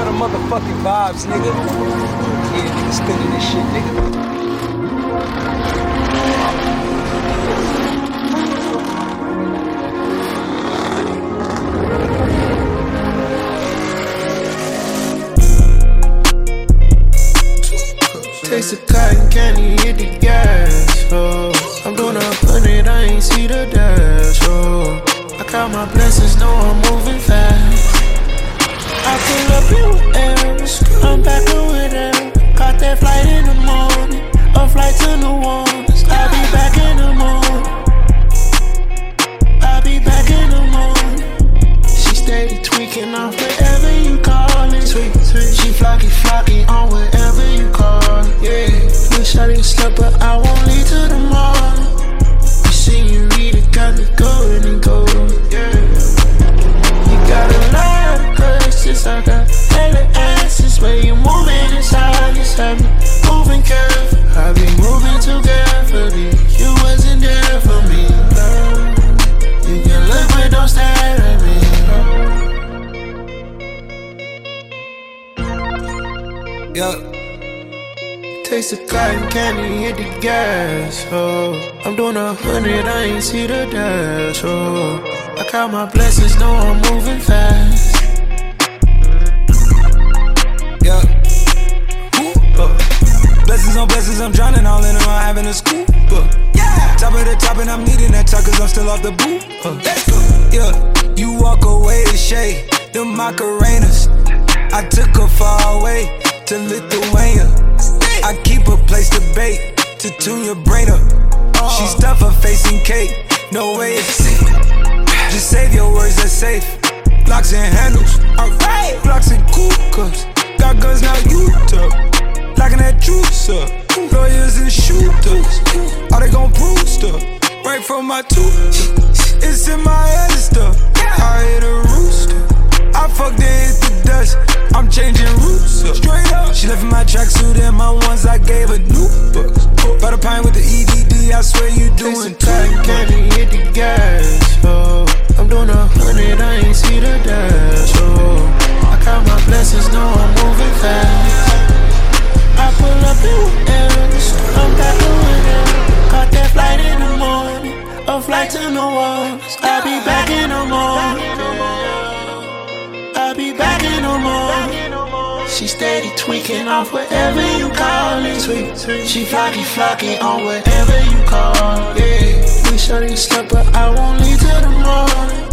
the motherfucking vibes, nigga. Yeah, nigga, spinning this shit, nigga. Taste the cotton candy, hit the gas, oh. I'm doing 100, I ain't see the dash, oh. I count my blessings, know I'm moving fast. I pull up in Aries, I'm back over there. Caught that flight in the morning, a flight to New Orleans. I'll be back in the morning. I'll be back in the morning. She steady tweaking off wherever you call it. She flocky on wherever you call it. Yeah, wish I didn't sleep, but I won't leave till the morning. You see, you read it, got me going and go. Yeah, you got a lot of questions, I got hella answers. Where you moving inside, just have me moving careful. I be moving too carefully. You wasn't there for me, love. You can look, but don't stare at me. Yeah. Taste the cotton candy, hit the gas, oh. I'm doing 100, I ain't see the dash, oh. I count my blessings, know I'm moving fast. Yeah. Blessings on blessings, I'm drowning all in around having a scoop. Yeah. Top of the top, and I'm needing that talk, cause I'm still off the boot. Yeah. You walk away to shade, the Macarenas. I took her far away to Lithuania. I keep a place to bake, to tune your brain up. She stuff her face in cake, no way it's safe. Just save your words, that's safe. Blocks and handles, alright. Blocks and cool cups, got guns now you tough. Locking that truth up, lawyers and shooters. All they gon' prove stuff, right from my tooth. It's in my head and stuff, I hear the rooster. I fucked and hit the dust, I'm changing roots up. Straight up, she left in my tracksuit and my ones, I gave her new books. By the pine with the EDD, I swear you doing cotton candy, hit the gas, oh. I'm doing 100, I ain't see the dash, oh. I count my blessings, know I'm moving fast. I pull up in Aries, I'm back over there. Caught that flight in the morning, a flight to New Orleans. I'll be back in the morning. I'll be back in the morning. She steady tweaking off wherever you call it. She flocky on wherever you call it. Yeah, wish I didn't sleep, but I won't leave till the morning.